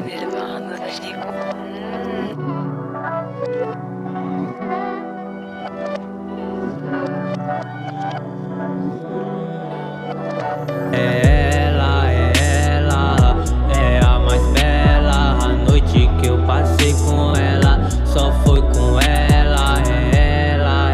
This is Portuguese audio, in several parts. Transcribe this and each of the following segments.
Ela, é a mais bela. A noite que eu passei com ela, só foi com ela. Ela,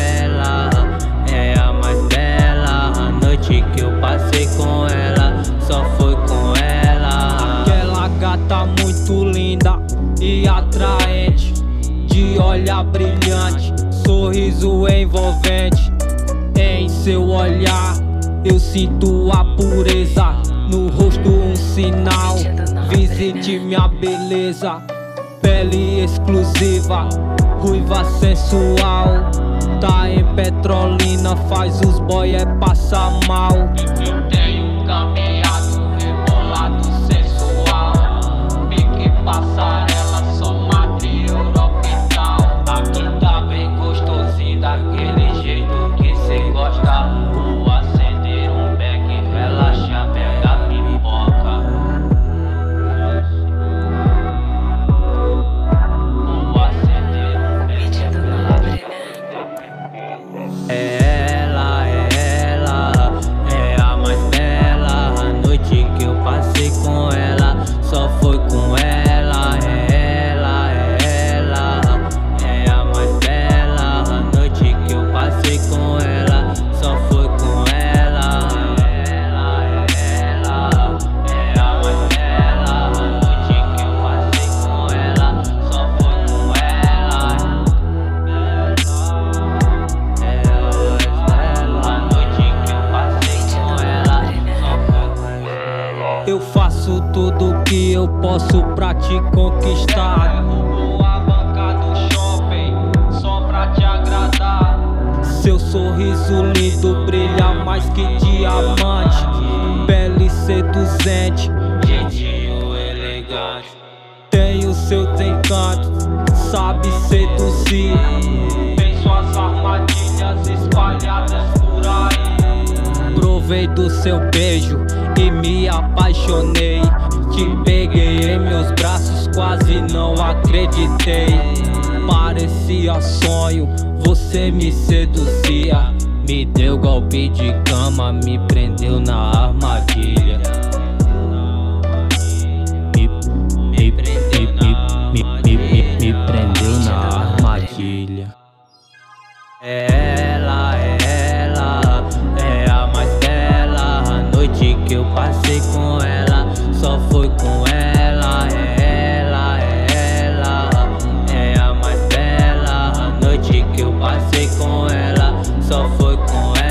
é a mais bela. A noite que eu passei com ela, só foi com ela. Aquela gata muito linda e atraente, de olhar brilhante, sorriso envolvente. Em seu olhar eu sinto a pureza, no rosto um sinal. Visite minha beleza, pele exclusiva, ruiva sensual. Tá em Petrolina, faz os boy passar mal. Eu tenho caminhado, rebolado sensual, pique passarela, só madre Europa e tal. Aqui tá bem gostosinho, daquele jeito que cê gosta. Vou acender um beck, relaxa, pega a pipoca. Vou acender um beck. Ela, é a mais bela. A noite que eu passei com ela, só foi com ela. Ela, é a mais bela. A noite que eu passei com ela, só foi com ela. Ela, é a mais bela. A noite que eu passei com ela, só foi com ela. A noite que eu passei com ela, só foi com ela. Eu faço tudo que eu posso pra te conquistar. Derrubo a banca do shopping só pra te agradar. Seu sorriso lindo brilha mais que diamante, pele seduzente, jeitinho elegante. Tem os seus encantos, sabe seduzir. Tem suas armadilhas espalhadas por aí. Provei do seu beijo e me apaixonei. Te peguei em meus braços, quase não acreditei. Parecia sonho, você me seduzia. Me deu golpe de cama, me prendeu na armadilha. Me prendeu na armadilha. Ela, é a mais bela. A noite que eu passei com ela, só foi com ela. Ela, é a mais bela. A noite que eu passei com ela, só foi com ela.